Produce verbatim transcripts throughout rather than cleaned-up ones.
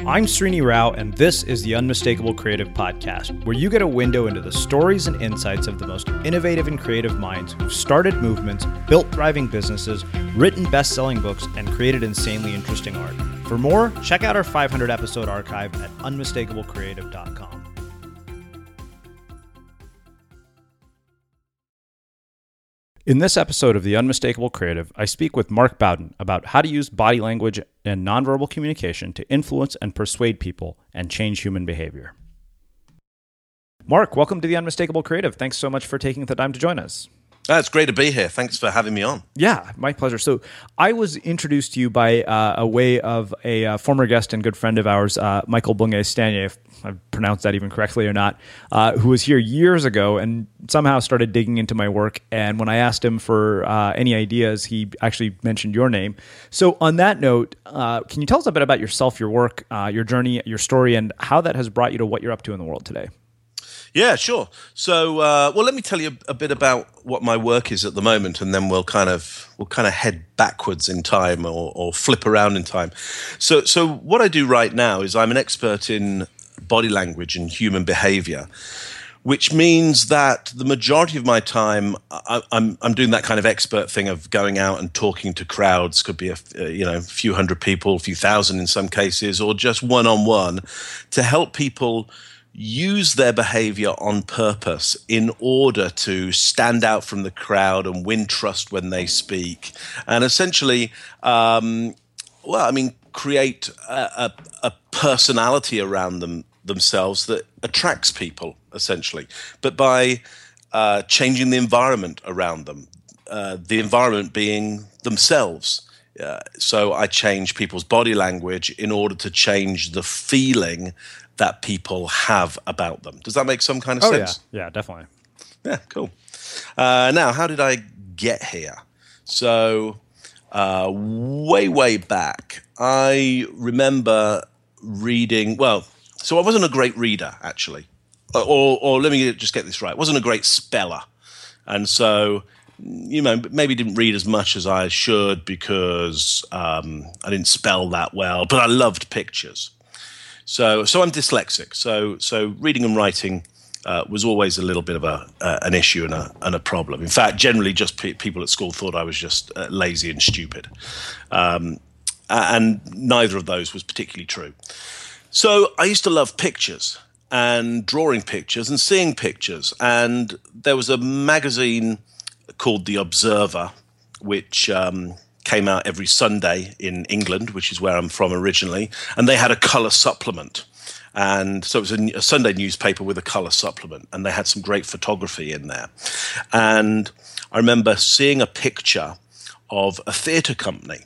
I'm Srini Rao, and this is the Unmistakable Creative Podcast, where you get a window into the stories and insights of the most innovative and creative minds who've started movements, built thriving businesses, written best-selling books, and created insanely interesting art. For more, check out our five hundred episode archive at unmistakable creative dot com. In this episode of The Unmistakable Creative, I speak with Mark Bowden about how to use body language and nonverbal communication to influence and persuade people and change human behavior. Mark, welcome to The Unmistakable Creative. Thanks so much for taking the time to join us. Oh, it's great to be here. Thanks for having me on. Yeah, my pleasure. So I was introduced to you by uh, a way of a uh, former guest and good friend of ours, uh, Michael Bungay-Stanier, if I've pronounced that even correctly or not, uh, who was here years ago and somehow started digging into my work. And when I asked him for uh, any ideas, he actually mentioned your name. So on that note, uh, can you tell us a bit about yourself, your work, uh, your journey, your story, and how that has brought you to what you're up to in the world today? Yeah, sure. So, uh, well, let me tell you a bit about what my work is at the moment, and then we'll kind of we'll kind of head backwards in time or, or flip around in time. So, so what I do right now is I'm an expert in body language and human behavior, which means that the majority of my time I, I'm I'm doing that kind of expert thing of going out and talking to crowds. Could be a you know a few hundred people, a few thousand in some cases, or just one on one, to help people use their behavior on purpose in order to stand out from the crowd and win trust when they speak. And essentially, um, well, I mean, create a, a, a personality around them themselves that attracts people, essentially. But by uh, changing the environment around them, uh, the environment being themselves. Uh, so I change people's body language in order to change the feeling that people have about them. Does that make some kind of oh, sense? Yeah, yeah, definitely. Yeah, cool. Uh, now, how did I get here? So, uh, way, way back, I remember reading, well, so I wasn't a great reader, actually. Or, or let me just get this right. I wasn't a great speller. And so, you know, maybe didn't read as much as I should because um, I didn't spell that well, but I loved pictures. So, so I'm dyslexic. So, so reading and writing uh, was always a little bit of a uh, an issue and a and a problem. In fact, generally, just pe- people at school thought I was just uh, lazy and stupid, um, and neither of those was particularly true. So, I used to love pictures and drawing pictures and seeing pictures. And there was a magazine called The Observer, which um, came out every Sunday in England, which is where I'm from originally, and they had a color supplement. And so it was a, a Sunday newspaper with a color supplement, and they had some great photography in there. And I remember seeing a picture of a theater company,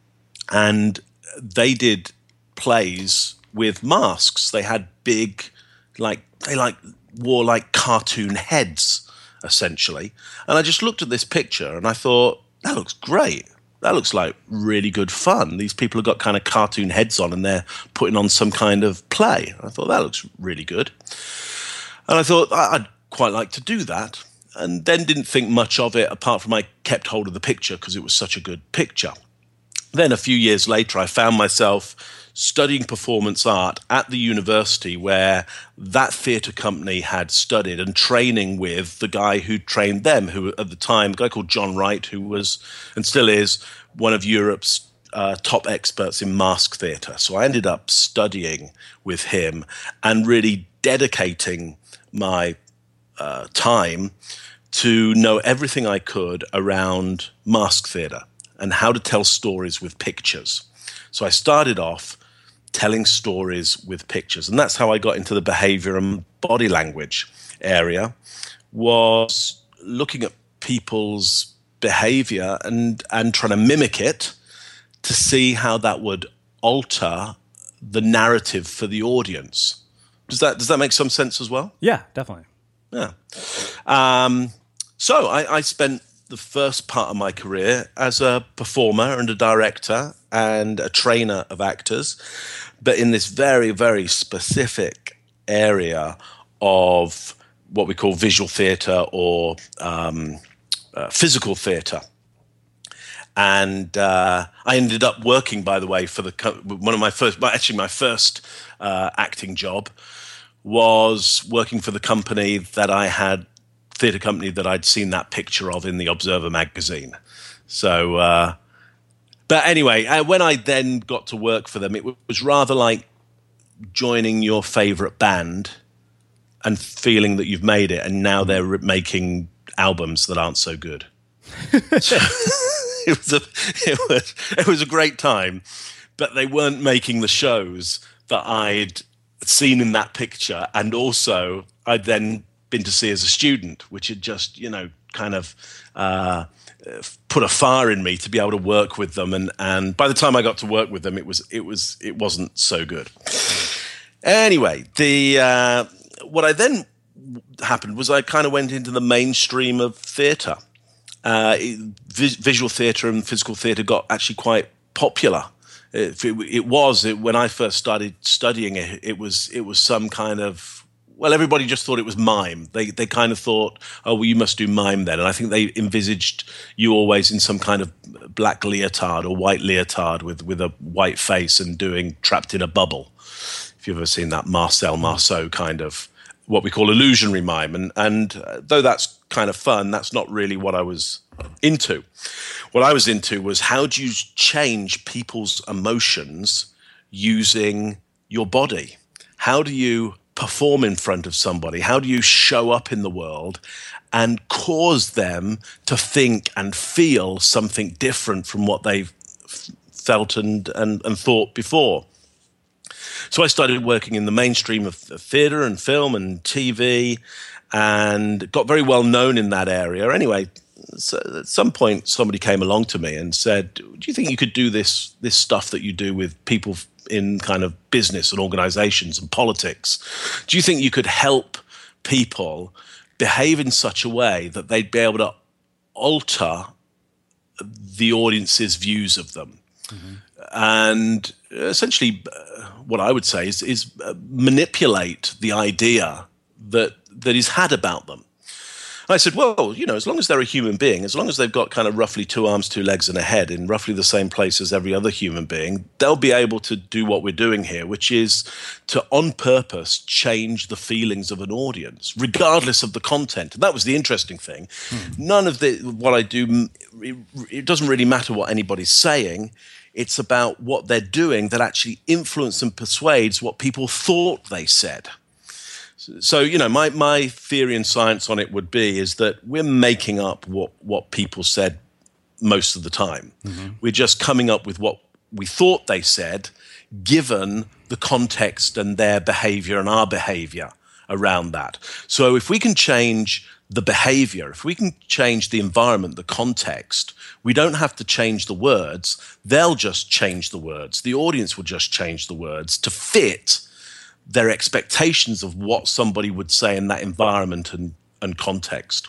and they did plays with masks. They had big, like, they like wore like cartoon heads, essentially. And I just looked at this picture and I thought, that looks great. That looks like really good fun. These people have got kind of cartoon heads on and they're putting on some kind of play. I thought, that looks really good. And I thought, I'd quite like to do that. And then didn't think much of it, apart from I kept hold of the picture because it was such a good picture. Then a few years later, I found myself studying performance art at the university where that theatre company had studied and training with the guy who trained them, who at the time, a guy called John Wright, who was and still is one of Europe's uh, top experts in mask theatre. So I ended up studying with him and really dedicating my uh, time to know everything I could around mask theatre and how to tell stories with pictures. So I started off telling stories with pictures. And that's how I got into the behavior and body language area, was looking at people's behavior and, and trying to mimic it to see how that would alter the narrative for the audience. Does that, does that make some sense as well? Yeah, definitely. Yeah. Um, so I, I spent the first part of my career as a performer and a director and a trainer of actors, but in this very, very specific area of what we call visual theatre or um, uh, physical theatre. And uh, I ended up working, by the way, for the co- one of my first, well, actually my first uh, acting job was working for the company that I had, theatre company that I'd seen that picture of in the Observer magazine. So, uh, but anyway, uh, when I then got to work for them, it w- was rather like joining your favorite band and feeling that you've made it, and now they're making albums that aren't so good. So, it was a it was it was a great time, but they weren't making the shows that I'd seen in that picture, and also I'd then been to see as a student, which had just, you know, kind of uh, put a fire in me to be able to work with them. And and by the time I got to work with them, it was it was it wasn't so good. Anyway, the uh, what I then happened was I kind of went into the mainstream of theatre. Uh, vis- visual theatre and physical theatre got actually quite popular. It, it, it was it, when I first started studying it. It was it was some kind of, well, everybody just thought it was mime. They they kind of thought, oh, well, you must do mime then. And I think they envisaged you always in some kind of black leotard or white leotard with with a white face and doing Trapped in a Bubble. If you've ever seen that Marcel Marceau kind of what we call illusionary mime. And, and uh, though that's kind of fun, that's not really what I was into. What I was into was, how do you change people's emotions using your body? How do you perform in front of somebody? How do you show up in the world and cause them to think and feel something different from what they've felt and, and, and thought before? So I started working in the mainstream of theatre and film and T V, and got very well known in that area. Anyway, so at some point somebody came along to me and said, do you think you could do this this stuff that you do with people in kind of business and organizations and politics? Do you think you could help people behave in such a way that they'd be able to alter the audience's views of them? Mm-hmm. And essentially, uh, what I would say is, is uh, manipulate the idea that that is had about them. And I said, well, you know, as long as they're a human being, as long as they've got kind of roughly two arms, two legs, and a head in roughly the same place as every other human being, they'll be able to do what we're doing here, which is to, on purpose, change the feelings of an audience, regardless of the content. And that was the interesting thing. Hmm. None of the what I do, it, it doesn't really matter what anybody's saying. It's about what they're doing that actually influences and persuades what people thought they said. So, you know, my, my theory and science on it would be is that we're making up what, what people said most of the time. Mm-hmm. We're just coming up with what we thought they said, given the context and their behavior and our behavior around that. So if we can change the behavior, if we can change the environment, the context, we don't have to change the words. They'll just change the words. The audience will just change the words to fit their expectations of what somebody would say in that environment and, and context.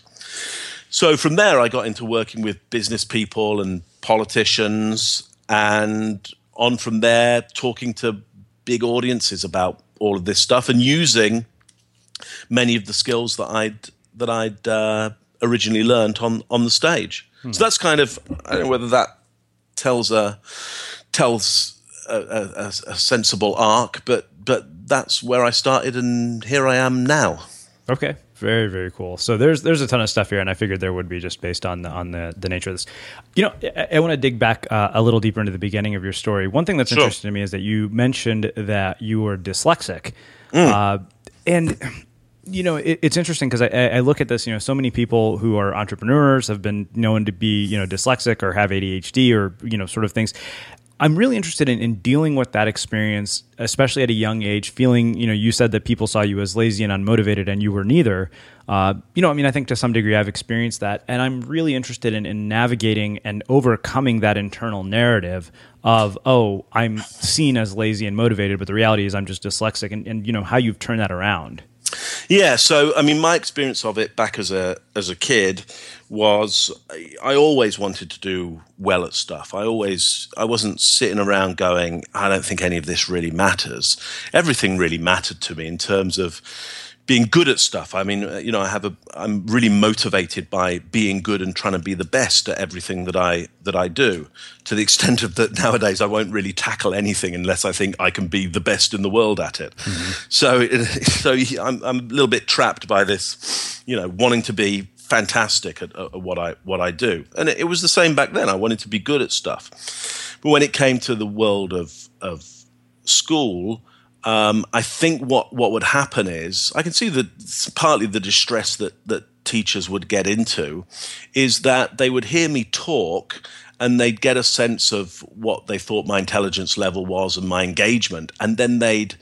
So from there, I got into working with business people and politicians, and on from there, talking to big audiences about all of this stuff and using many of the skills that I'd that I'd uh, originally learned on on the stage. Hmm. So that's kind of, I don't know whether that tells a tells a, a, a sensible arc, but but that's where I started, and here I am now. Okay, very very cool. So there's there's a ton of stuff here, and I figured there would be just based on the on the, the nature of this. You know, I, I want to dig back uh, a little deeper into the beginning of your story. One thing that's sure. interesting to me is that you mentioned that you were dyslexic, mm. uh, and you know, it, it's interesting because I, I look at this, you know, so many people who are entrepreneurs have been known to be, you know, dyslexic or have A D H D or, you know, sort of things. I'm really interested in, in dealing with that experience, especially at a young age, feeling, you know, you said that people saw you as lazy and unmotivated and you were neither. Uh, you know, I mean, I think to some degree I've experienced that. And I'm really interested in, in navigating and overcoming that internal narrative of, oh, I'm seen as lazy and motivated, but the reality is I'm just dyslexic, and, and you know, how you've turned that around. Yeah, so I mean, my experience of it back as a as a kid was I always wanted to do well at stuff. I always I wasn't sitting around going, I don't think any of this really matters. Everything really mattered to me in terms of being good at stuff. I mean, you know, I have a, I'm really motivated by being good and trying to be the best at everything that I that I do. To the extent of that, nowadays I won't really tackle anything unless I think I can be the best in the world at it. Mm-hmm. So, so I'm I'm a little bit trapped by this, you know, wanting to be fantastic at, at what I what I do. And it, it was the same back then. I wanted to be good at stuff, but when it came to the world of of school. Um, I think what, what would happen is, I can see that partly the distress that, that teachers would get into is that they would hear me talk and they'd get a sense of what they thought my intelligence level was and my engagement, and then they'd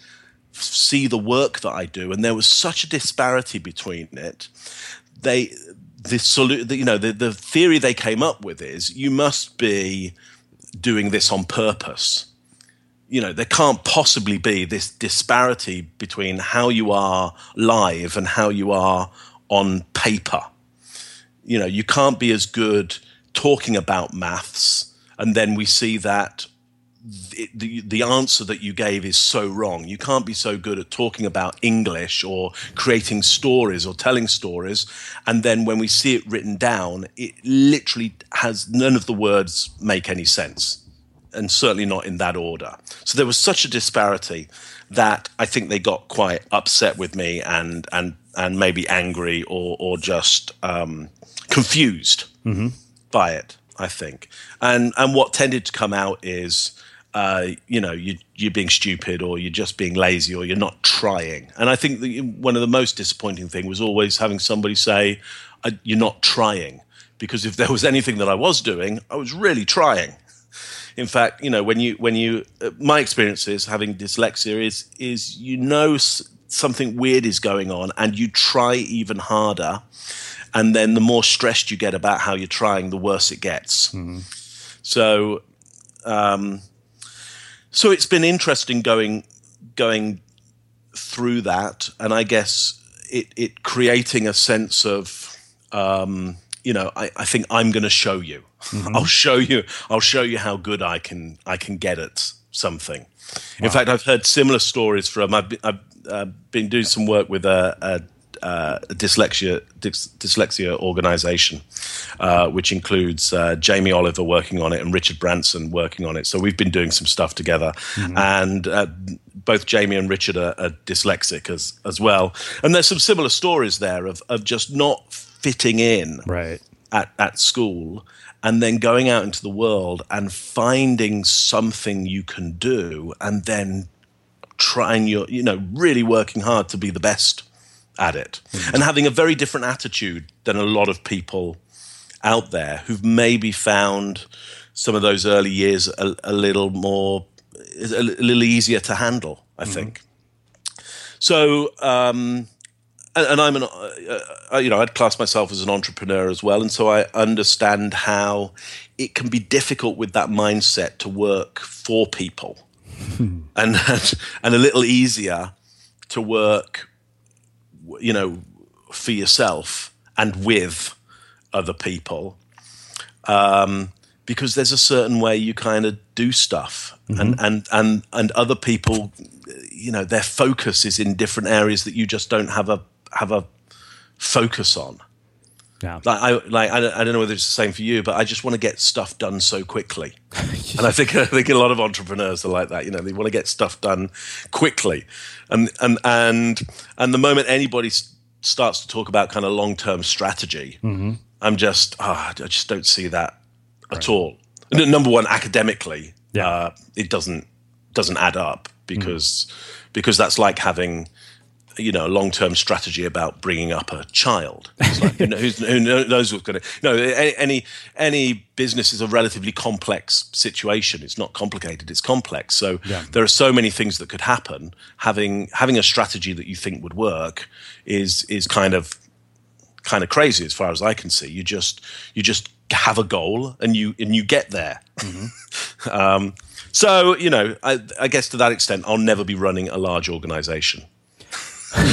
see the work that I do, and there was such a disparity between it. They, the, solu- you know, the, the theory they came up with is you must be doing this on purpose. You know, there can't possibly be this disparity between how you are live and how you are on paper. You know, you can't be as good talking about maths, and then we see that the, the, the answer that you gave is so wrong. You can't be so good at talking about English or creating stories or telling stories, and then when we see it written down, it literally has none of the words make any sense. And certainly not in that order. So there was such a disparity that I think they got quite upset with me and and and maybe angry or or just um, confused mm-hmm. by it, I think. And and what tended to come out is, uh, you know, you, you're being stupid, or you're just being lazy, or you're not trying. And I think the, one of the most disappointing thing was always having somebody say, you're not trying. Because if there was anything that I was doing, I was really trying. In fact, you know, when you when you uh, my experience is having dyslexia is is you know s- something weird is going on, and you try even harder, and then the more stressed you get about how you're trying, the worse it gets. Mm-hmm. So, um, so it's been interesting going going through that, and I guess it it creating a sense of. Um, You know, I, I think I'm going to show you. Mm-hmm. I'll show you. I'll show you how good I can. I can get at something. Wow. In fact, I've heard similar stories from. I've been, I've, uh, been doing some work with a, a, a dyslexia dys, dyslexia organization, uh, which includes uh, Jamie Oliver working on it and Richard Branson working on it. So we've been doing some stuff together, mm-hmm. and uh, both Jamie and Richard are, are dyslexic as as well. And there's some similar stories there of of just not fitting in right. at, at school, and then going out into the world and finding something you can do, and then trying your, you know, really working hard to be the best at it, mm-hmm. and having a very different attitude than a lot of people out there who've maybe found some of those early years a, a little more, a, a little easier to handle, I mm-hmm. think. So, um, And I'm an, uh, you know, I'd class myself as an entrepreneur as well, and so I understand how it can be difficult with that mindset to work for people, and and a little easier to work, you know, for yourself and with other people, um, because there's a certain way you kind of do stuff, mm-hmm. and and and and other people, you know, their focus is in different areas that you just don't have a have a focus on. Yeah. Like I like I don't, I don't know whether it's the same for you, but I just want to get stuff done so quickly. And I think I think a lot of entrepreneurs are like that. You know, they want to get stuff done quickly. And and and and the moment anybody starts to talk about kind of long-term strategy, mm-hmm. I'm just oh, I just don't see that right. at all. Number one, academically, yeah. uh, it doesn't doesn't add up because mm-hmm. because that's like having, you know, a long-term strategy about bringing up a child. It's like, who, knows, who knows what's going to... No, any any business is a relatively complex situation. It's not complicated, it's complex. So yeah. there are so many things that could happen. Having having a strategy that you think would work is is kind of kind of crazy as far as I can see. You just you just have a goal and you and you get there. Mm-hmm. um, so, you know, I, I guess to that extent, I'll never be running a large organization.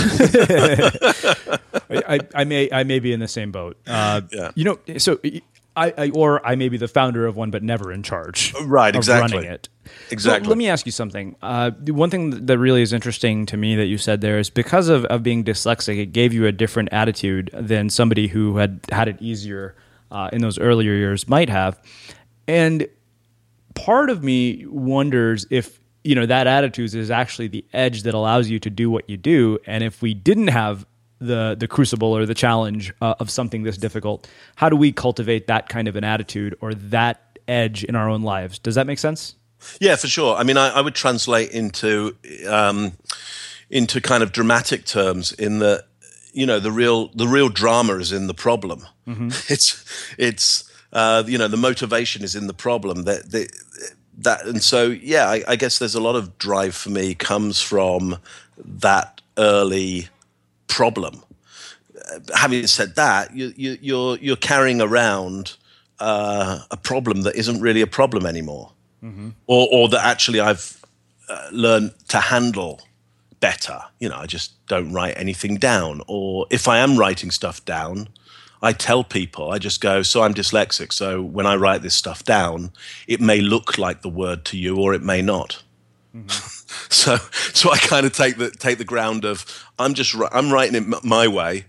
I, I may I may be in the same boat. Uh, yeah. You know, so I, I or I may be the founder of one, but never in charge. Right, of exactly. running it. Exactly. So let me ask you something. Uh, the one thing that really is interesting to me that you said there is because of, of being dyslexic, it gave you a different attitude than somebody who had had it easier uh, in those earlier years might have. And part of me wonders if, you know, that attitude is actually the edge that allows you to do what you do. And if we didn't have the the crucible or the challenge uh, of something this difficult, how do we cultivate that kind of an attitude or that edge in our own lives? Does that make sense? Yeah, for sure. I mean, I, I would translate into um, into kind of dramatic terms in that, you know, the real the real drama is in the problem. Mm-hmm. It's it's uh, you know, the motivation is in the problem. That that, that and so yeah, I, I guess there's a lot of drive for me comes from that early problem. Uh, having said that, you, you, you're you're carrying around uh, a problem that isn't really a problem anymore. Mm-hmm. Or, or that actually I've uh, learned to handle better. You know, I just don't write anything down. Or if I am writing stuff down, I tell people, I just go, so I'm dyslexic. So when I write this stuff down, it may look like the word to you or it may not. Mm-hmm. so so I kind of take the take the ground of, I'm just I'm writing it my way.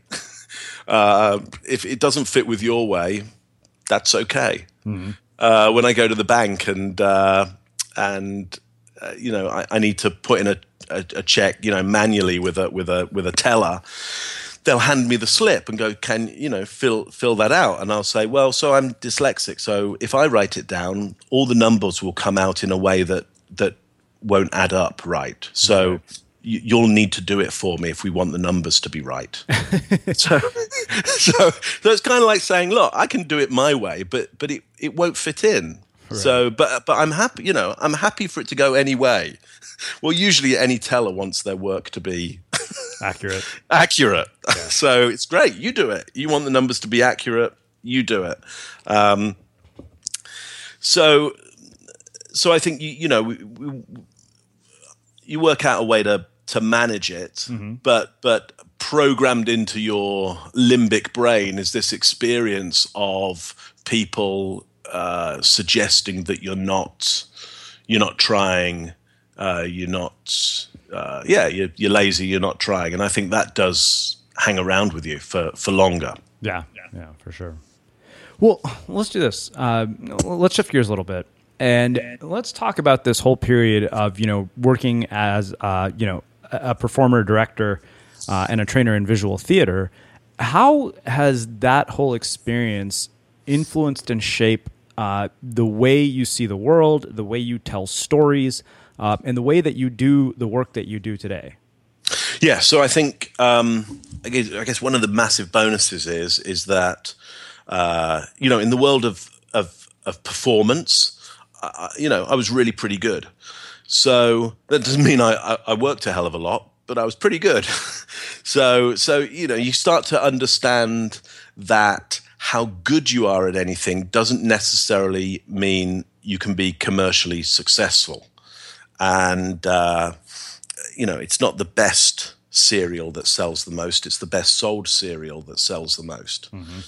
uh, if it doesn't fit with your way, that's okay. Mm-hmm. Uh, when I go to the bank and uh, and uh, you know I, I need to put in a, a, a check, you know, manually with a with a with a teller, they'll hand me the slip and go, "Can you know fill fill that out?" And I'll say, "Well, so I'm dyslexic, so if I write it down, all the numbers will come out in a way that that won't add up right. So." Okay. You'll need to do it for me if we want the numbers to be right. so, so, so it's kind of like saying, look, I can do it my way, but but it, it won't fit in. Right. So, but but I'm happy, you know, I'm happy for it to go any way. Well, usually any teller wants their work to be accurate. accurate. Yeah. So it's great. You do it. You want the numbers to be accurate. You do it. Um, so, so I think you you know we, we, you work out a way to. to manage it, mm-hmm. but but programmed into your limbic brain is this experience of people uh, suggesting that you're not you're not trying, uh, you're not uh, yeah you're, you're lazy, you're not trying, and I think that does hang around with you for for longer. Yeah, yeah, yeah for sure. Well, let's do this. Uh, let's shift gears a little bit, and let's talk about this whole period of you know working as uh, you know. a performer, director, uh, and a trainer in visual theater. How has that whole experience influenced and shaped uh, the way you see the world, the way you tell stories, uh, and the way that you do the work that you do today? Yeah, so I think um, I guess, I guess one of the massive bonuses is is that uh, you know in the world of of, of performance, uh, you know I was really pretty good. So that doesn't mean I, I worked a hell of a lot, but I was pretty good. so, so you know, you start to understand that how good you are at anything doesn't necessarily mean you can be commercially successful. And, uh, you know, it's not the best cereal that sells the most. It's the best sold cereal that sells the most. Mm-hmm.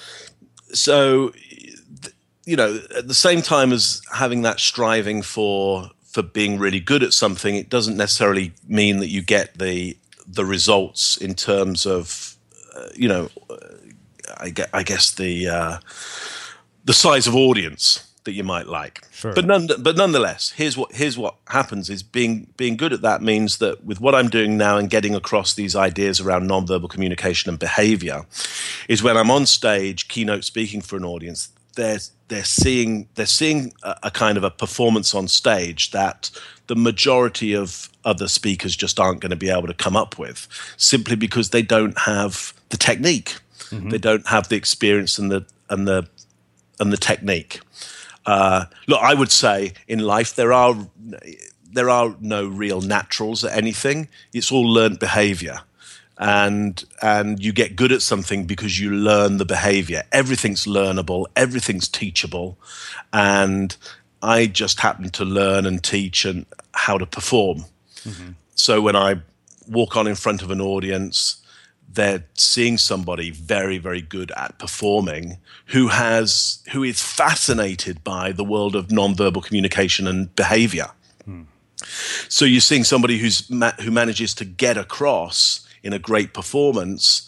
So, you know, at the same time as having that striving for for being really good at something, it doesn't necessarily mean that you get the the results in terms of, uh, you know, uh, I, guess, I guess the uh, the size of audience that you might like. Sure. But none, but nonetheless, here's what here's what happens: is being being good at that means that with what I'm doing now and getting across these ideas around nonverbal communication and behavior, is when I'm on stage keynote speaking for an audience, they're they're seeing they're seeing a, a kind of a performance on stage that the majority of other speakers just aren't going to be able to come up with, simply because they don't have the technique, mm-hmm. they don't have the experience and the and the and the technique. Uh, look, I would say in life there are there are no real naturals at anything. It's all learned behavior. And and you get good at something because you learn the behavior. Everything's learnable, everything's teachable, and I just happen to learn and teach and how to perform. Mm-hmm. So when I walk on in front of an audience, they're seeing somebody very, very good at performing who has who is fascinated by the world of nonverbal communication and behavior. Hmm. So you're seeing somebody who's ma- who manages to get across in a great performance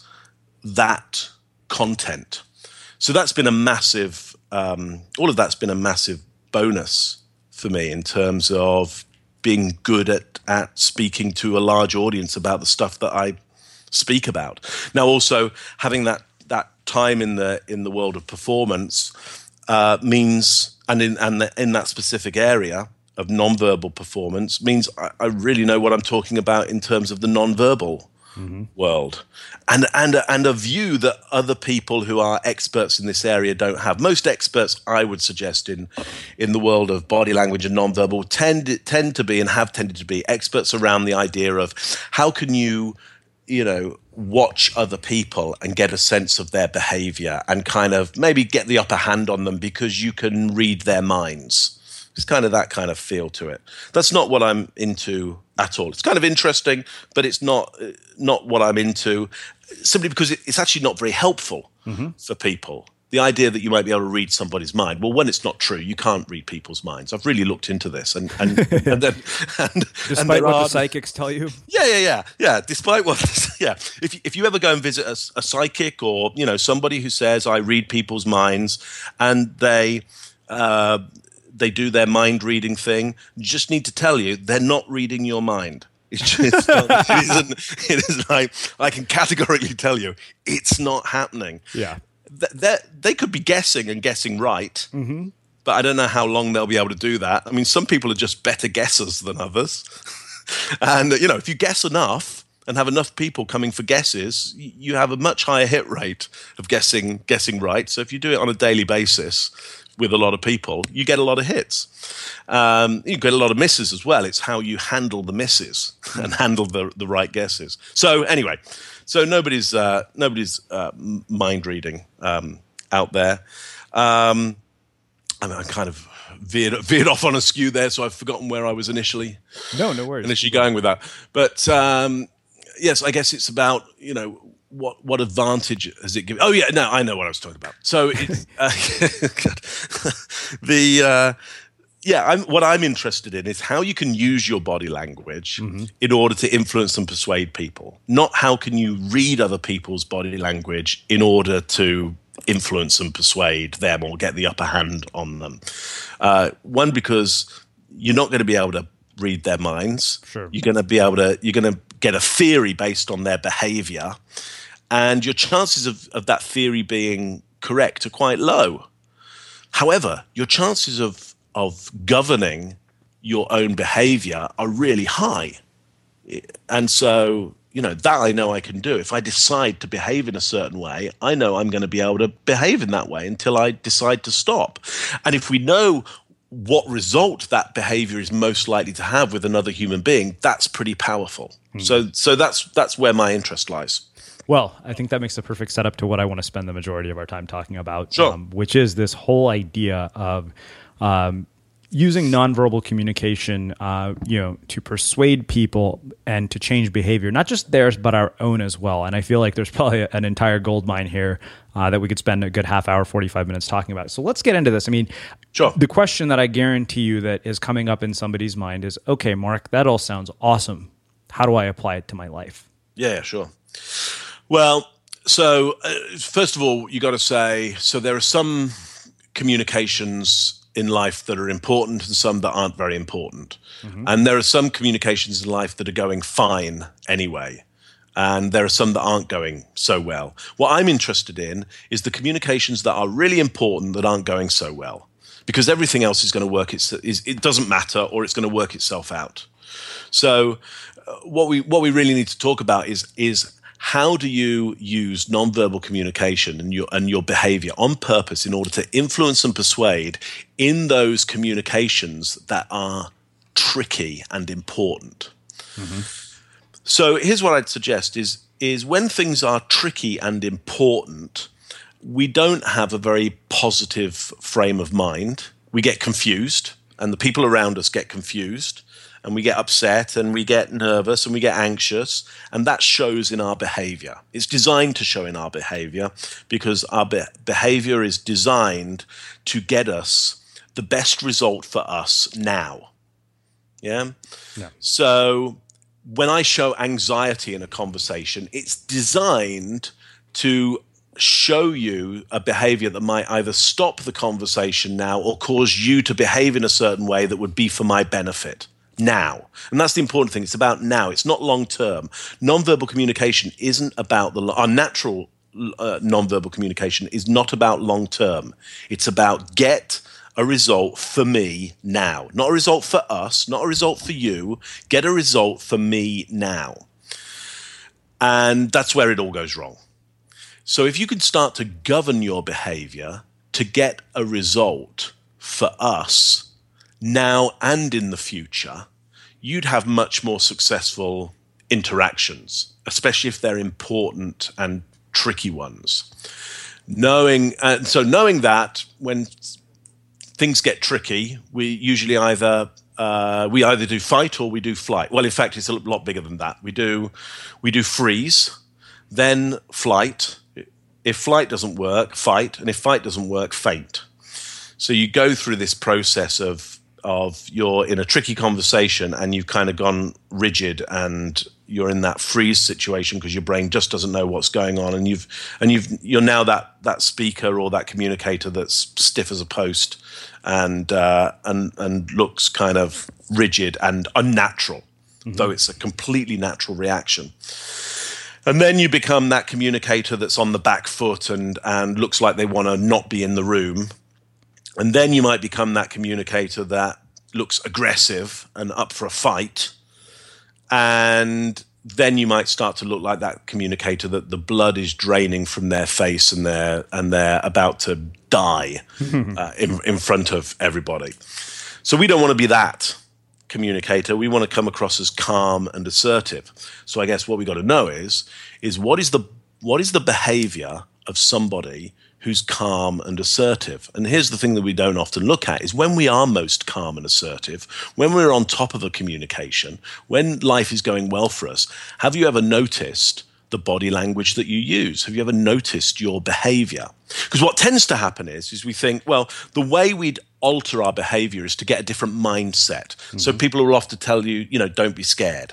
that content. So that's been a massive, um, all of that's been a massive bonus for me in terms of being good at, at speaking to a large audience about the stuff that I speak about. Now, also having that that time in the in the world of performance uh, means, and in and the, in that specific area of nonverbal performance means I, I really know what I'm talking about in terms of the nonverbal mm-hmm. world, and and and a view that other people who are experts in this area don't have. Most experts, I would suggest, in in the world of body language and nonverbal tend tend to be and have tended to be experts around the idea of how can you you know, watch other people and get a sense of their behavior and kind of maybe get the upper hand on them because you can read their minds. It's kind of that kind of feel to it. That's not what I'm into at all. It's kind of interesting, but it's not not what I'm into simply because it's actually not very helpful mm-hmm. for people. The idea that you might be able to read somebody's mind. Well, when it's not true, you can't read people's minds. I've really looked into this, and and, and then and, despite and what are, the psychics tell you. Yeah, yeah, yeah, yeah. Despite what, yeah. If if you ever go and visit a, a psychic or you know somebody who says I read people's minds, and they uh, they do their mind reading thing, just need to tell you they're not reading your mind. It's just not, it isn't. It is like I can categorically tell you, it's not happening. Yeah. They they could be guessing and guessing right, mm-hmm. but I don't know how long they'll be able to do that. I mean, some people are just better guessers than others. And, you know, if you guess enough and have enough people coming for guesses, you have a much higher hit rate of guessing guessing right. So if you do it on a daily basis with a lot of people, you get a lot of hits. Um, you get a lot of misses as well. It's how you handle the misses and handle the, the right guesses. So anyway... So nobody's uh, nobody's uh, mind reading um, out there. Um, I mean, I kind of veered veered off on a skew there, so I've forgotten where I was initially. No, no worries. Initially going with that, but um, yes, I guess it's about you know what what advantage has it given? Oh yeah, no, I know what I was talking about. So it's, uh, the. Uh, Yeah, I'm, what I'm interested in is how you can use your body language mm-hmm. in order to influence and persuade people. Not how can you read other people's body language in order to influence and persuade them or get the upper hand on them. Uh, one, because you're not going to be able to read their minds. Sure. You're going to be able to. You're going to get a theory based on their behavior, and your chances of, of that theory being correct are quite low. However, your chances of of governing your own behavior are really high. And so, you know, that I know I can do. If I decide to behave in a certain way, I know I'm going to be able to behave in that way until I decide to stop. And if we know what result that behavior is most likely to have with another human being, that's pretty powerful. Hmm. So so that's that's where my interest lies. Well, I think that makes the perfect setup to what I want to spend the majority of our time talking about, sure. um, which is this whole idea of Um, using nonverbal communication, uh, you know, to persuade people and to change behavior, not just theirs, but our own as well. And I feel like there's probably an entire gold mine here uh, that we could spend a good half hour, forty-five minutes talking about. So let's get into this. I mean, sure. The question that I guarantee you that is coming up in somebody's mind is, okay, Mark, that all sounds awesome. How do I apply it to my life? Yeah, sure. Well, so uh, first of all, you got to say, so there are some communications in life that are important and some that aren't very important. Mm-hmm. And there are some communications in life that are going fine anyway. And there are some that aren't going so well. What I'm interested in is the communications that are really important that aren't going so well. Because everything else is going to work, it's, is, it doesn't matter, or it's going to work itself out. So uh, what we what we really need to talk about is is how do you use nonverbal communication and your and your behavior on purpose in order to influence and persuade in those communications that are tricky and important? Mm-hmm. So here's what I'd suggest is, is when things are tricky and important, we don't have a very positive frame of mind. We get confused and the people around us get confused, and we get upset, and we get nervous, and we get anxious, and that shows in our behavior. It's designed to show in our behavior because our be- behavior is designed to get us the best result for us now. Yeah? Yeah. So when I show anxiety in a conversation, it's designed to show you a behavior that might either stop the conversation now or cause you to behave in a certain way that would be for my benefit now. And that's the important thing. It's about now. It's not long term. Nonverbal communication isn't about the our natural uh, nonverbal communication is not about long term. It's about get a result for me now. Not a result for us, not a result for you. Get a result for me now. And that's where it all goes wrong. So if you can start to govern your behavior to get a result for us now and in the future, you'd have much more successful interactions, especially if they're important and tricky ones. Knowing, uh, so knowing that when things get tricky, we usually either uh, we either do fight or we do flight. Well, in fact, it's a lot bigger than that. We do we do freeze, then flight. If flight doesn't work, fight, and if fight doesn't work, faint. So you go through this process of of you're in a tricky conversation and you've kind of gone rigid and you're in that freeze situation because your brain just doesn't know what's going on, and you've and you've you're now that that speaker or that communicator that's stiff as a post and uh, and and looks kind of rigid and unnatural, mm-hmm. though it's a completely natural reaction. And then you become that communicator that's on the back foot and and looks like they want to not be in the room. And then you might become that communicator that looks aggressive and up for a fight. And then you might start to look like that communicator that the blood is draining from their face and they're, and they're about to die uh, in, in front of everybody. So we don't want to be that communicator. We want to come across as calm and assertive. So I guess what we got to know is, is what is the what is the behavior of somebody who's calm and assertive. And here's the thing that we don't often look at is when we are most calm and assertive, when we're on top of a communication, when life is going well for us, have you ever noticed the body language that you use? Have you ever noticed your behavior? Because what tends to happen is, is we think, well, the way we'd alter our behavior is to get a different mindset. Mm-hmm. So people will often tell you, you know, don't be scared.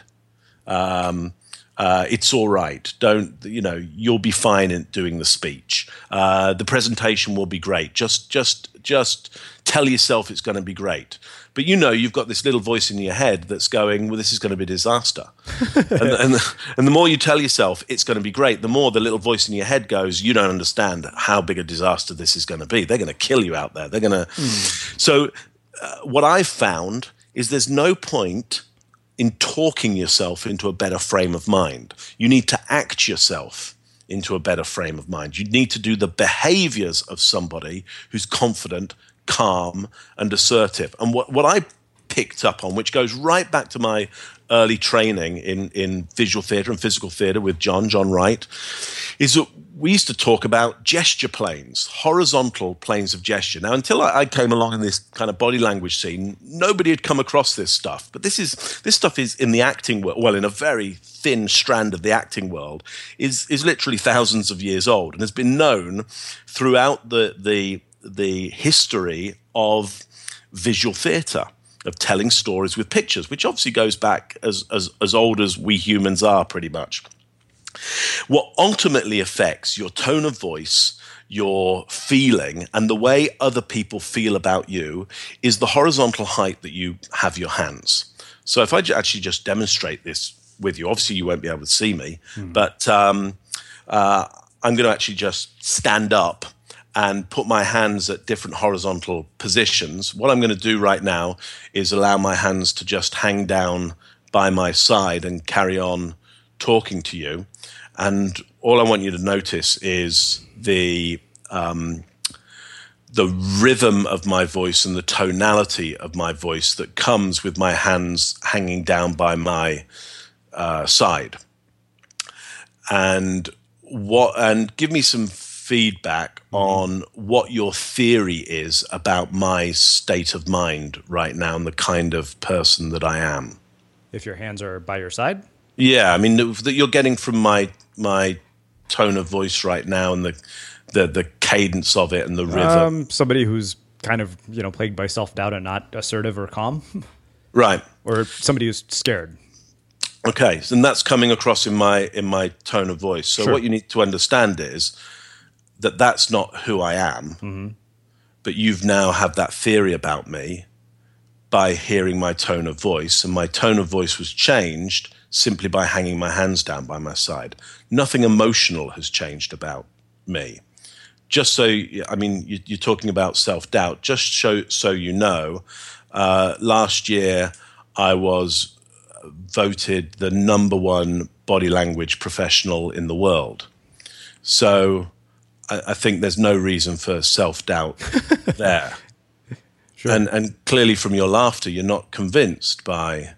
Um, Uh, it's all right. Don't, you know, you'll be fine in doing the speech. Uh, the presentation will be great. Just, just, just tell yourself it's going to be great. But you know, you've got this little voice in your head that's going, well, this is going to be a disaster. and, and, and the more you tell yourself it's going to be great, the more the little voice in your head goes, you don't understand how big a disaster this is going to be. They're going to kill you out there. They're going to. Mm. So uh, what I've found is there's no point in talking yourself into a better frame of mind. You need to act yourself into a better frame of mind. You need to do the behaviors of somebody who's confident, calm, and assertive. And what, what I picked up on, which goes right back to my early training in, in visual theatre and physical theatre with John, John Wright, is that we used to talk about gesture planes, horizontal planes of gesture. Now, until I, I came along in this kind of body language scene, nobody had come across this stuff. But this is this stuff is in the acting world, well, in a very thin strand of the acting world, is is literally thousands of years old and has been known throughout the the the history of visual theatre, of telling stories with pictures, which obviously goes back as as as old as we humans are, pretty much. What ultimately affects your tone of voice, your feeling, and the way other people feel about you is the horizontal height that you have your hands. So if I actually just demonstrate this with you, obviously you won't be able to see me, hmm. but um, uh, I'm going to actually just stand up and put my hands at different horizontal positions. What I'm going to do right now is allow my hands to just hang down by my side and carry on talking to you. And all I want you to notice is the um, the rhythm of my voice and the tonality of my voice that comes with my hands hanging down by my uh, side. And what? And give me some feedback on what your theory is about my state of mind right now and the kind of person that I am. If your hands are by your side? Yeah, I mean, that you're getting from my my tone of voice right now and the the, the cadence of it and the rhythm. Um, somebody who's kind of, you know, plagued by self-doubt and not assertive or calm. Right. Or somebody who's scared. Okay, so and that's coming across in my in my tone of voice. So Sure. what you need to understand is that that's not who I am, Mm-hmm. but you've now have that theory about me by hearing my tone of voice, and my tone of voice was changed simply by hanging my hands down by my side. Nothing emotional has changed about me. Just so, I mean, you, you're talking about self-doubt. Just so, so you know, uh, last year I was voted the number one body language professional in the world. So I, I think there's no reason for self-doubt there. Sure. And and clearly from your laughter, you're not convinced by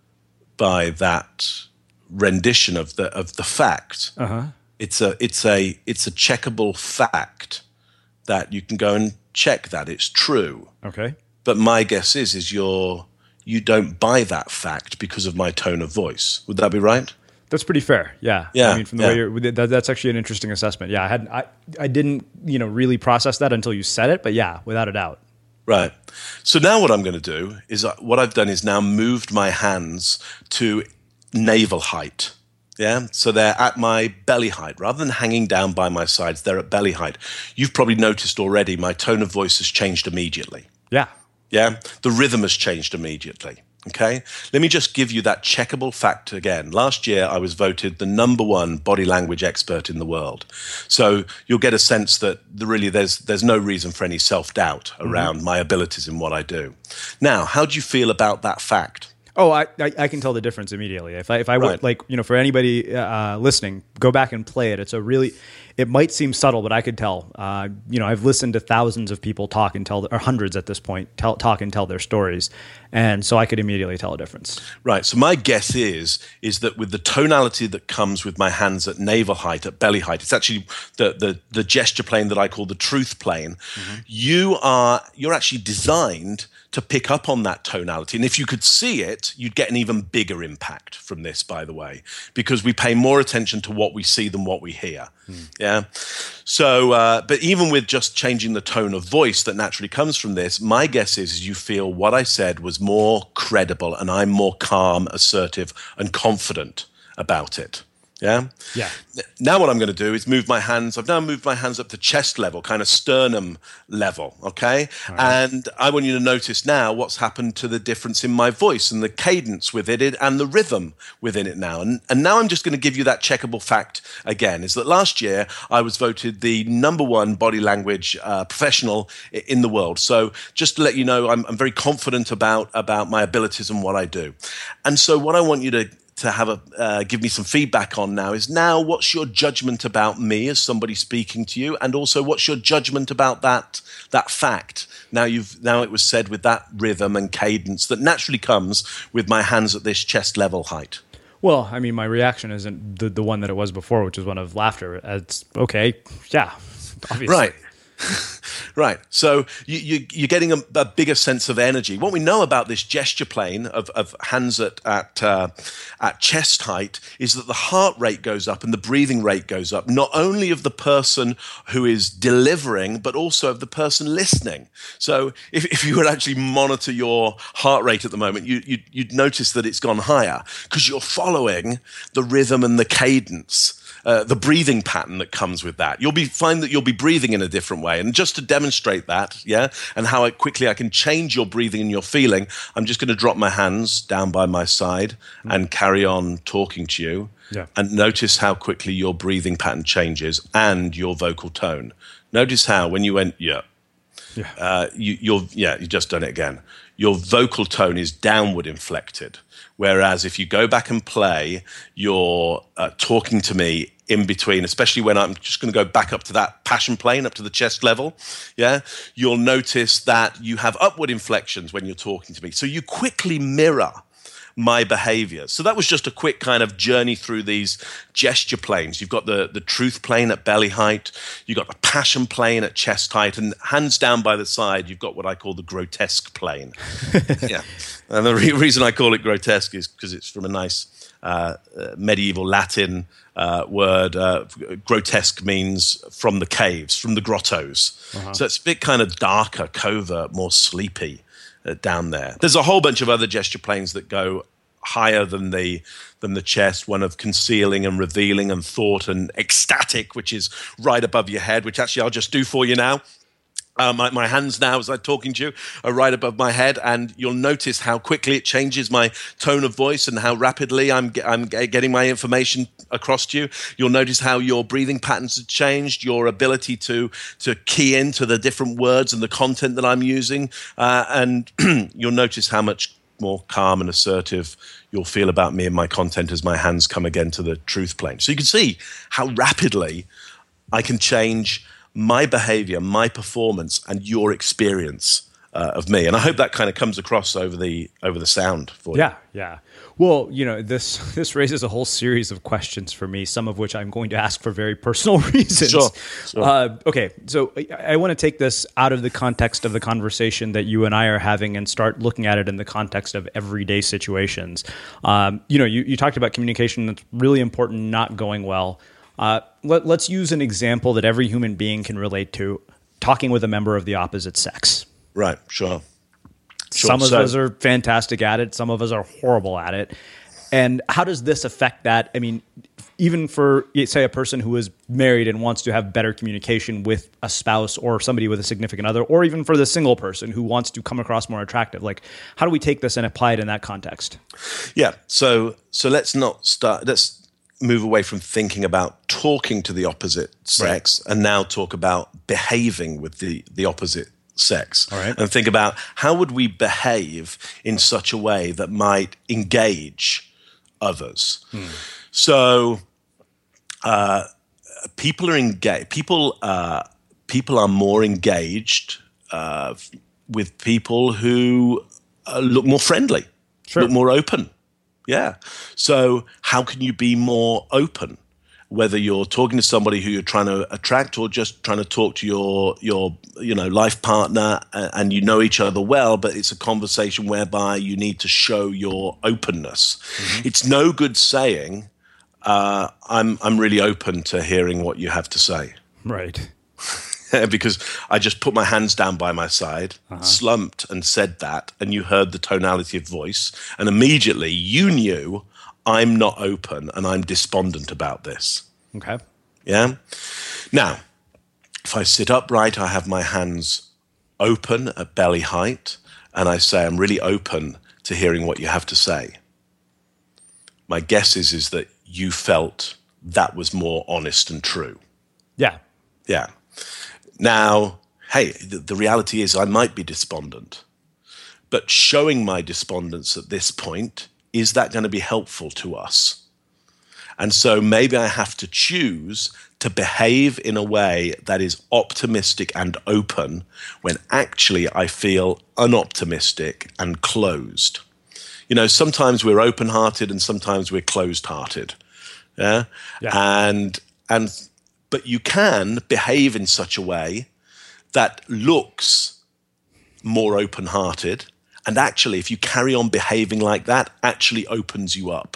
by that rendition of the of the fact. Uh-huh. It's a it's a it's a checkable fact that you can go and check that it's true. Okay. But my guess is is you're you don't buy that fact because of my tone of voice. Would that be right? That's pretty fair. Yeah. Yeah, I mean, from the yeah. way you're, that, that's actually an interesting assessment. Yeah. I had, I, I didn't, you know, really process that until you said it, but yeah, without a doubt. Right. So now what I'm going to do is uh, what I've done is now moved my hands to navel height. Yeah. So they're at my belly height rather than hanging down by my sides. They're at belly height. You've probably noticed already my tone of voice has changed immediately. Yeah. Yeah. The rhythm has changed immediately. Okay. Let me just give you that checkable fact again. Last year, I was voted the number one body language expert in the world. So you'll get a sense that the, really there's there's no reason for any self-doubt around mm-hmm. my abilities in what I do. Now, how do you feel about that fact? Oh, I, I, I can tell the difference immediately. If I, if I Right. would, like, you know, for anybody uh, listening, go back and play it. It's a really, it might seem subtle, but I could tell. Uh, you know, I've listened to thousands of people talk and tell, or hundreds at this point, tell, talk and tell their stories. And so I could immediately tell a difference. Right. So my guess is is that with the tonality that comes with my hands at navel height, at belly height, it's actually the the, the gesture plane that I call the truth plane. Mm-hmm. You are you're actually designed to pick up on that tonality. And if you could see it, you'd get an even bigger impact from this, by the way, because we pay more attention to what we see than what we hear. Mm. Yeah. So, uh, but even with just changing the tone of voice that naturally comes from this, my guess is, is you feel what I said was more credible and I'm more calm, assertive, and confident about it. Yeah? Yeah. Now what I'm going to do is move my hands. I've now moved my hands up to chest level, kind of sternum level, okay? Right. And I want you to notice now what's happened to the difference in my voice and the cadence within it and the rhythm within it now. And, and now I'm just going to give you that checkable fact again, is that last year I was voted the number one body language uh, professional in the world. So just to let you know, I'm, I'm very confident about, about my abilities and what I do. And so what I want you to to have a uh, give me some feedback on now is now what's your judgment about me as somebody speaking to you, and also what's your judgment about that that fact. Now you've now it was said with that rhythm and cadence that naturally comes with my hands at this chest level height. Well, I mean, my reaction isn't the, the one that it was before, which was one of laughter. It's okay, yeah, obviously. Right. Right. So you, you, you're getting a, a bigger sense of energy. What we know about this gesture plane of, of hands at at, uh, at chest height is that the heart rate goes up and the breathing rate goes up, not only of the person who is delivering, but also of the person listening. So if, if you would actually monitor your heart rate at the moment, you, you, you'd notice that it's gone higher because you're following the rhythm and the cadence. Uh, the breathing pattern that comes with that. You'll be find that you'll be breathing in a different way. And just to demonstrate that, yeah, and how I, quickly I can change your breathing and your feeling, I'm just going to drop my hands down by my side mm. and carry on talking to you. Yeah. And notice how quickly your breathing pattern changes and your vocal tone. Notice how when you went, yeah, yeah, uh, you, you're, yeah, you just done it again. Your vocal tone is downward inflected. Whereas if you go back and play, you're uh, talking to me in between, especially when I'm just going to go back up to that passion plane, up to the chest level, yeah, you'll notice that you have upward inflections when you're talking to me. So you quickly mirror my behavior. So that was just a quick kind of journey through these gesture planes. You've got the, the truth plane at belly height, you've got the passion plane at chest height, and hands down by the side, you've got what I call the grotesque plane. Yeah. And the re- reason I call it grotesque is because it's from a nice uh, uh, medieval Latin uh, word. Uh, grotesque means from the caves, from the grottos. Uh-huh. So it's a bit kind of darker, covert, more sleepy. Uh, down there. There's a whole bunch of other gesture planes that go higher than the than the chest, one of concealing and revealing and thought and ecstatic, which is right above your head, which actually I'll just do for you now. Uh, my, my hands now, as I'm talking to you, are right above my head, and you'll notice how quickly it changes my tone of voice and how rapidly I'm, I'm getting my information across to you. You'll notice how your breathing patterns have changed, your ability to, to key into the different words and the content that I'm using, uh, and you'll notice how much more calm and assertive you'll feel about me and my content as my hands come again to the truth plane. So you can see how rapidly I can change my behavior, my performance, and your experience uh, of me. And I hope that kind of comes across over the over the sound for you. Yeah, yeah. Well, you know, this this raises a whole series of questions for me, some of which I'm going to ask for very personal reasons. Sure. sure. Uh, okay, so I, I want to take this out of the context of the conversation that you and I are having and start looking at it in the context of everyday situations. Um, you know, you, you talked about communication that's really important, not going well. Uh, let, let's use an example that every human being can relate to, talking with a member of the opposite sex. Right, sure. sure. Some of so, us are fantastic at it. Some of us are horrible at it. And how does this affect that? I mean, even for, say, a person who is married and wants to have better communication with a spouse or somebody with a significant other, or even for the single person who wants to come across more attractive, like, how do we take this and apply it in that context? Yeah, so so let's not start, let's move away from thinking about talking to the opposite sex right. and now talk about behaving with the, the opposite sex. All right. And think about how would we behave in such a way that might engage others. Hmm. So uh, people are engaged. People uh, people are more engaged uh, with people who uh, look more friendly, sure. look more open. Yeah. So how can you be more open? Whether you're talking to somebody who you're trying to attract or just trying to talk to your your you know life partner and you know each other well, but it's a conversation whereby you need to show your openness. Mm-hmm. It's no good saying, uh, "I'm I'm really open to hearing what you have to say." Right. Because I just put my hands down by my side, uh-huh. slumped and said that, and you heard the tonality of voice, and immediately you knew I'm not open and I'm despondent about this. Okay. Yeah? Now, if I sit upright, I have my hands open at belly height, and I say I'm really open to hearing what you have to say. My guess is, is that you felt that was more honest and true. Yeah. Yeah. Now, hey, the, the reality is I might be despondent, but showing my despondence at this point, is that going to be helpful to us? And so maybe I have to choose to behave in a way that is optimistic and open when actually I feel unoptimistic and closed. You know, sometimes we're open-hearted and sometimes we're closed-hearted. Yeah. yeah. And, and, but you can behave in such a way that looks more open-hearted, and actually, if you carry on behaving like that, actually opens you up.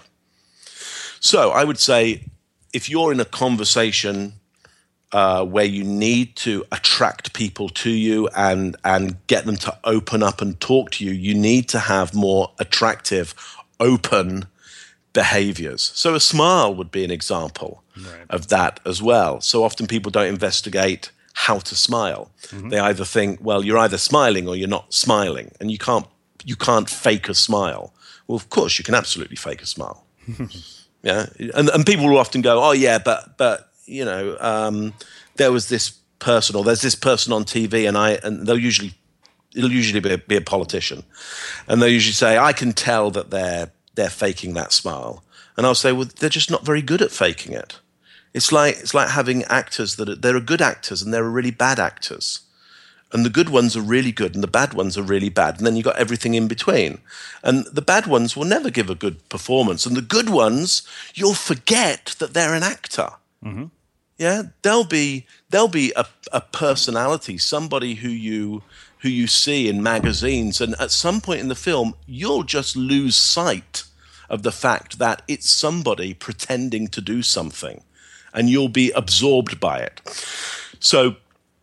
So I would say if you're in a conversation uh, where you need to attract people to you and, and get them to open up and talk to you, you need to have more attractive, open behaviors. So a smile would be an example right. of that as well. So often people don't investigate how to smile. Mm-hmm. They either think, well, you're either smiling or you're not smiling, and you can't you can't fake a smile. Well, of course, you can absolutely fake a smile. Yeah, and and people will often go, oh yeah, but but you know, um, there was this person or there's this person on T V, and I and they'll usually it'll usually be a, be a politician, and they'll usually say, I can tell that they're they're faking that smile, and I'll say, well, they're just not very good at faking it. It's like it's like having actors that are, there are good actors and there are really bad actors. And the good ones are really good and the bad ones are really bad. And then you got everything in between. And the bad ones will never give a good performance. And the good ones, you'll forget that they're an actor. Mm-hmm. Yeah, they'll be they'll be a, a personality, somebody who you who you see in magazines. And at some point in the film, you'll just lose sight of the fact that it's somebody pretending to do something. And you'll be absorbed by it. So,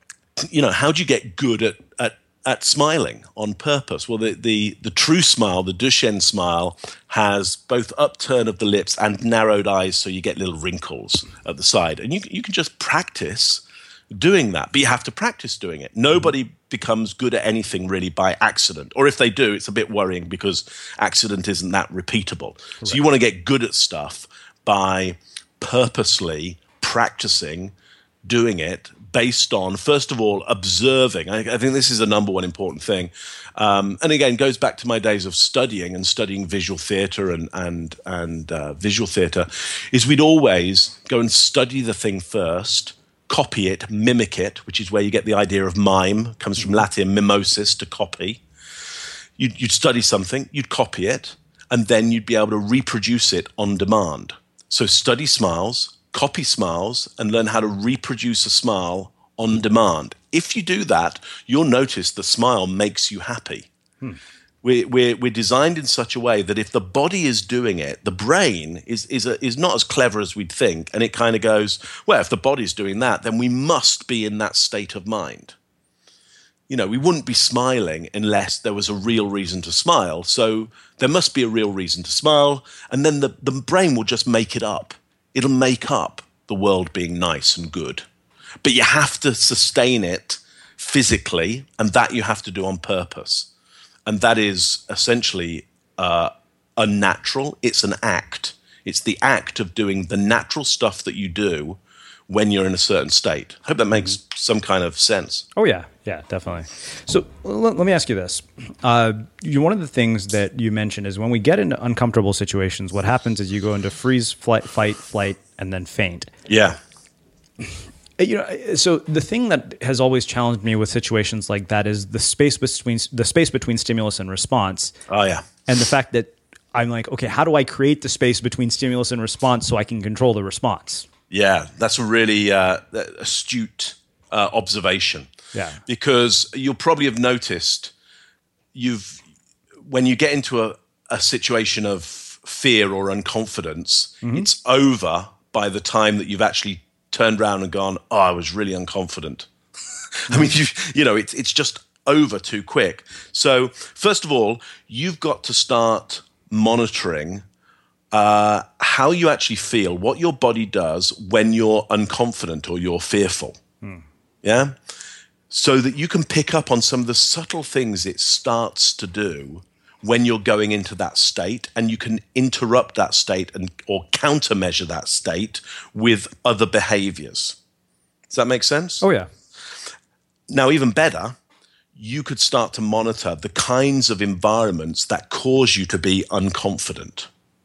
you know, how do you get good at, at, at smiling on purpose? Well, the, the, the true smile, the Duchenne smile, has both upturn of the lips and narrowed eyes, so you get little wrinkles at the side. And you, you can just practice doing that, but you have to practice doing it. Nobody mm-hmm. becomes good at anything really by accident. Or if they do, it's a bit worrying because accident isn't that repeatable. Correct. So you want to get good at stuff by purposely practicing doing it based on, first of all, observing. I, I think this is the number one important thing. Um, and again, goes back to my days of studying and studying visual theatre and and and uh, visual theatre, is we'd always go and study the thing first, copy it, mimic it, which is where you get the idea of mime, comes from Latin mimosis, to copy. You'd, you'd study something, you'd copy it, and then you'd be able to reproduce it on demand. So study smiles, copy smiles, and learn how to reproduce a smile on demand. If you do that, you'll notice the smile makes you happy. Hmm. We're, we're, we're designed in such a way that if the body is doing it, the brain is, is, a, is not as clever as we'd think. And it kind of goes, well, if the body's doing that, then we must be in that state of mind. You know, we wouldn't be smiling unless there was a real reason to smile. So there must be a real reason to smile. And then the, the brain will just make it up. It'll make up the world being nice and good. But you have to sustain it physically, and that you have to do on purpose. And that is essentially uh, unnatural. It's an act. It's the act of doing the natural stuff that you do when you're in a certain state. I hope that makes mm-hmm. some kind of sense. Oh, yeah. Yeah, definitely. So l- let me ask you this. Uh, you, one of the things that you mentioned is when we get into uncomfortable situations, what happens is you go into freeze, flight, fight, flight, and then faint. Yeah. You know, so the thing that has always challenged me with situations like that is the space between the space between stimulus and response. Oh, yeah. And the fact that I'm like, okay, how do I create the space between stimulus and response so I can control the response? Yeah, that's a really uh, astute uh, observation. Yeah, because you'll probably have noticed you've when you get into a, a situation of fear or unconfidence, mm-hmm. it's over by the time that you've actually turned around and gone, oh, I was really unconfident. I mean, you, you know, it's it's just over too quick. So first of all, you've got to start monitoring uh, how you actually feel, what your body does when you're unconfident or you're fearful. Hmm. Yeah? So that you can pick up on some of the subtle things it starts to do when you're going into that state, and you can interrupt that state and or countermeasure that state with other behaviors. Does that make sense? Oh, yeah. Now, even better, you could start to monitor the kinds of environments that cause you to be unconfident.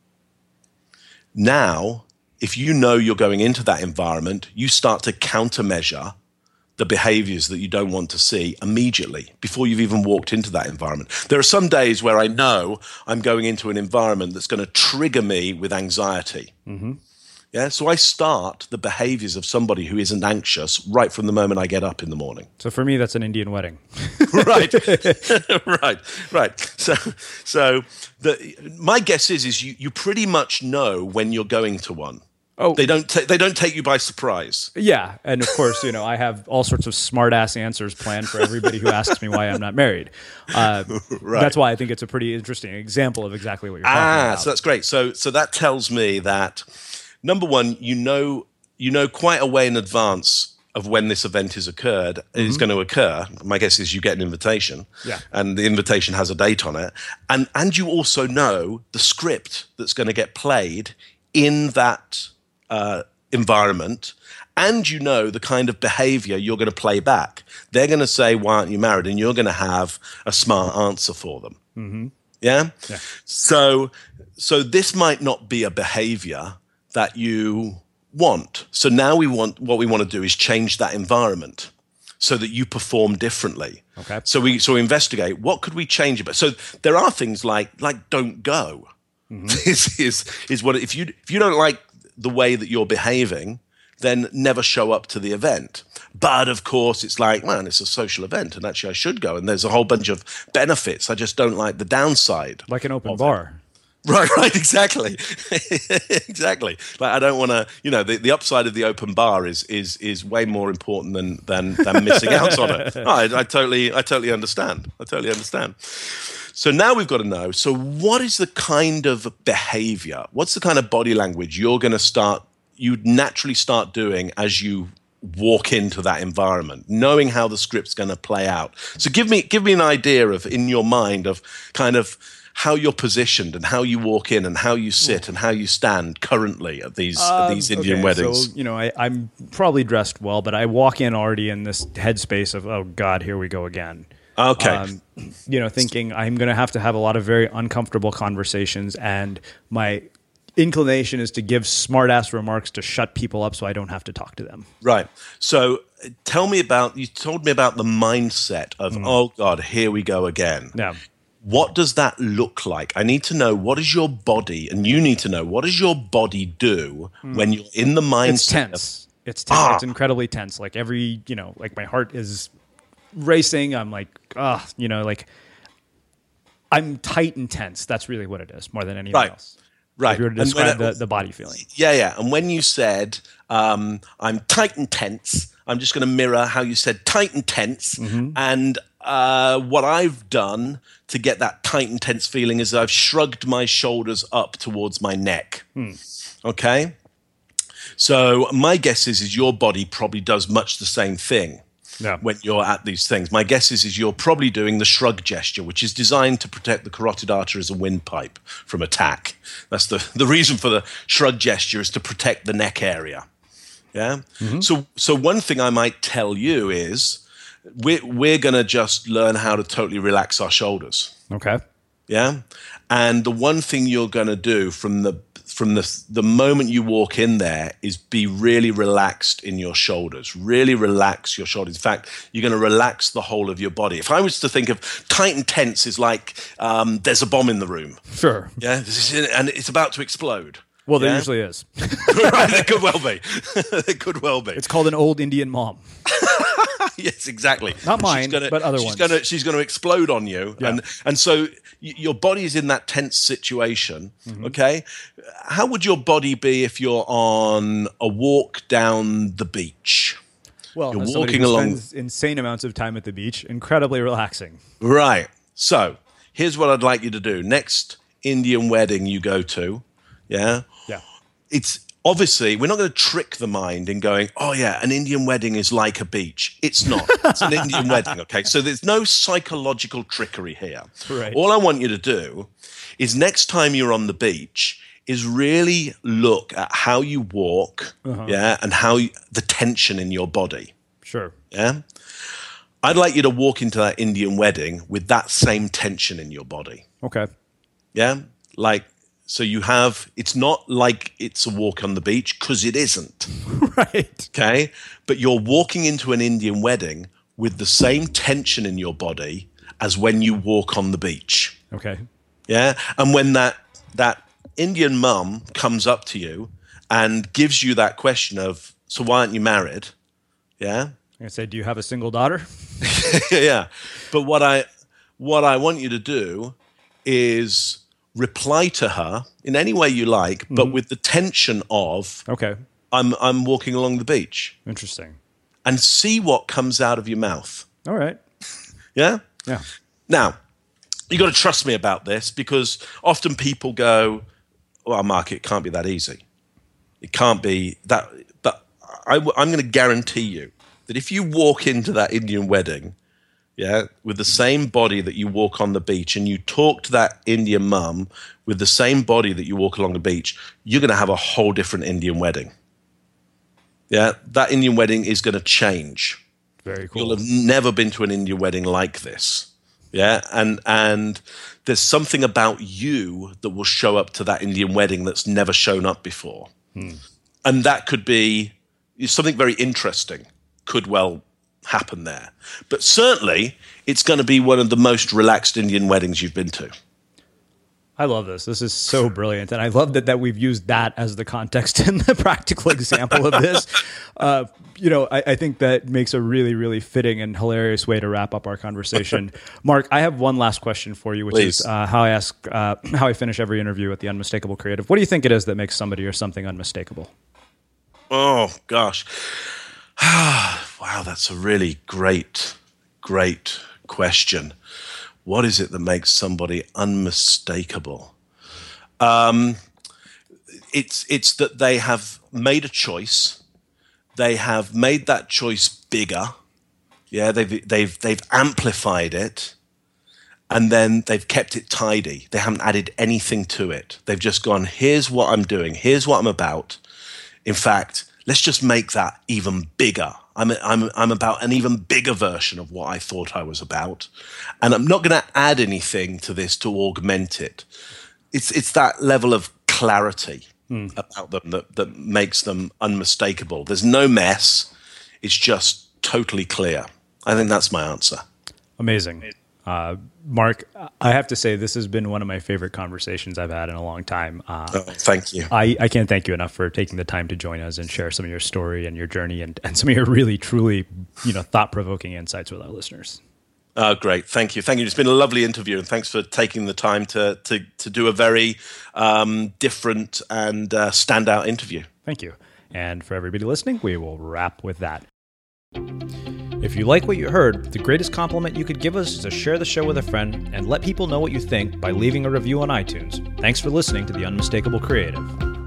Now, if you know you're going into that environment, you start to countermeasure the behaviors that you don't want to see immediately before you've even walked into that environment. There are some days where I know I'm going into an environment that's going to trigger me with anxiety. Mm-hmm. Yeah, so I start the behaviors of somebody who isn't anxious right from the moment I get up in the morning. So for me, that's an Indian wedding. right, right, right. So, so the, my guess is is you you pretty much know when you're going to one. Oh, they don't ta- they don't take you by surprise. Yeah, and of course, you know, I have all sorts of smart ass answers planned for everybody who asks me why I'm not married. Uh, right. That's why I think it's a pretty interesting example of exactly what you're talking ah, about. So that's great. So so that tells me that number one, you know you know quite a way in advance of when this event is occurred mm-hmm. is going to occur. My guess is you get an invitation, yeah, and the invitation has a date on it, and and you also know the script that's going to get played in that Uh, environment, and you know the kind of behavior you're going to play back. They're going to say, why aren't you married? And you're going to have a smart answer for them. Mm-hmm. Yeah? yeah. So, so this might not be a behavior that you want. So now we want, what we want to do is change that environment. so that you perform differently. Okay. So we so we investigate what could we change about. So there are things like like don't go. Mm-hmm. is is is what if you if you don't like the way that you're behaving, then never show up to the event. But of course, it's like, man, it's a social event, and actually I should go. And there's a whole bunch of benefits. I just don't like the downside. Like an open bar. It. Right, right, exactly, exactly. Like I don't want to, you know, the, the upside of the open bar is is is way more important than than than missing out on it. No, I, I totally, I totally understand. I totally understand. So now we've got to know. So what is the kind of behavior? What's the kind of body language you're going to start? You naturally start doing as you walk into that environment, knowing how the script's going to play out. So give me give me an idea of in your mind of kind of how you're positioned and how you walk in and how you sit and how you stand currently at these uh, at these Indian okay, weddings. So, you know, I, I'm probably dressed well, but I walk in already in this headspace of, oh God, here we go again. Okay. Um, you know, thinking I'm going to have to have a lot of very uncomfortable conversations, and my inclination is to give smart-ass remarks to shut people up so I don't have to talk to them. Right. So tell me about, you told me about the mindset of, mm. oh God, here we go again. Yeah. What does that look like? I need to know, what is your body, and you need to know, what does your body do mm. when you're in the mindset? It's tense. Of, it's tense. Ah. It's incredibly tense. Like every, you know, like my heart is racing. I'm like, ah, you know, like I'm tight and tense. That's really what it is, more than anything right. else. Right. If you were to describe the, the body feeling. Yeah, yeah. And when you said, um, I'm tight and tense, I'm just going to mirror how you said tight and tense. Mm-hmm. And uh, what I've done to get that tight and tense feeling is I've shrugged my shoulders up towards my neck. Hmm. Okay? So my guess is, is your body probably does much the same thing. Yeah. When you're at these things. My guess is, is you're probably doing the shrug gesture, which is designed to protect the carotid artery as a windpipe from attack. That's the, the reason for the shrug gesture, is to protect the neck area. Yeah. Mm-hmm. So so one thing I might tell you is we're, we're going to just learn how to totally relax our shoulders. Okay. Yeah. And the one thing you're going to do from the from the the moment you walk in there is be really relaxed in your shoulders. Really relax your shoulders. In fact, you're going to relax the whole of your body. If I was to think of tight and tense is like um, there's a bomb in the room. Sure. Yeah. And it's about to explode. Well, there yeah? usually is. Right, it could well be. It could well be. It's called an old Indian mom. Yes, exactly. Not mine, gonna, but other she's ones. Gonna, she's going to explode on you. Yeah. And and so y- your body is in that tense situation, mm-hmm. okay? How would your body be if you're on a walk down the beach? Well, you're as walking who along. spends insane amounts of time at the beach, incredibly relaxing. Right. So here's what I'd like you to do. Next Indian wedding you go to, yeah? Yeah. It's obviously, we're not going to trick the mind in going, oh yeah, an Indian wedding is like a beach. It's not. It's an Indian wedding, okay? So there's no psychological trickery here. Right. All I want you to do is next time you're on the beach is really look at how you walk, uh-huh. yeah, and how you, the tension in your body. Sure. Yeah? I'd like you to walk into that Indian wedding with that same tension in your body. Okay. Yeah? Like, so you have, it's not like it's a walk on the beach, because it isn't. Right. Okay? But you're walking into an Indian wedding with the same tension in your body as when you walk on the beach. Okay. Yeah? And when that that Indian mum comes up to you and gives you that question of, so why aren't you married? Yeah? I say, do you have a single daughter? Yeah. But what I what I want you to do is reply to her in any way you like, but mm-hmm. with the tension of, okay, I'm I'm walking along the beach. Interesting. And see what comes out of your mouth. All right. Yeah? Yeah. Now, you got to trust me about this, because often people go, well, Mark, it can't be that easy. It can't be that. But I, I'm going to guarantee you that if you walk into that Indian wedding, yeah, with the same body that you walk on the beach, and you talk to that Indian mum with the same body that you walk along the beach, you're going to have a whole different Indian wedding. Yeah, that Indian wedding is going to change. Very cool. You'll have never been to an Indian wedding like this. Yeah, and and there's something about you that will show up to that Indian wedding that's never shown up before. Hmm. And that could be something very interesting, could well happen there. But certainly, it's going to be one of the most relaxed Indian weddings you've been to. I love this. This is so brilliant. And I love that, that we've used that as the context and the practical example of this. Uh, you know, I, I think that makes a really, really fitting and hilarious way to wrap up our conversation. Mark, I have one last question for you, which Please. is uh, how I ask, uh, how I finish every interview at the Unmistakable Creative. What do you think it is that makes somebody or something unmistakable? Oh, gosh. Wow, that's a really great, great question. What is it that makes somebody unmistakable? Um, it's it's that they have made a choice. They have made that choice bigger. Yeah, they've they've they've amplified it, and then they've kept it tidy. They haven't added anything to it. They've just gone, here's what I'm doing. Here's what I'm about. In fact, let's just make that even bigger. I'm I'm I'm about an even bigger version of what I thought I was about, and I'm not going to add anything to this to augment it. It's it's that level of clarity mm. about them that that makes them unmistakable. There's no mess. It's just totally clear. I think that's my answer. Amazing. Uh, Mark, I have to say this has been one of my favorite conversations I've had in a long time. Uh, oh, thank you. I, I can't thank you enough for taking the time to join us and share some of your story and your journey and, and some of your really, truly, you know, thought-provoking insights with our listeners. Oh, great. Thank you. Thank you. It's been a lovely interview, and thanks for taking the time to to, to do a very um, different and uh, standout interview. Thank you. And for everybody listening, we will wrap with that. If you like what you heard, the greatest compliment you could give us is to share the show with a friend and let people know what you think by leaving a review on iTunes. Thanks for listening to The Unmistakable Creative.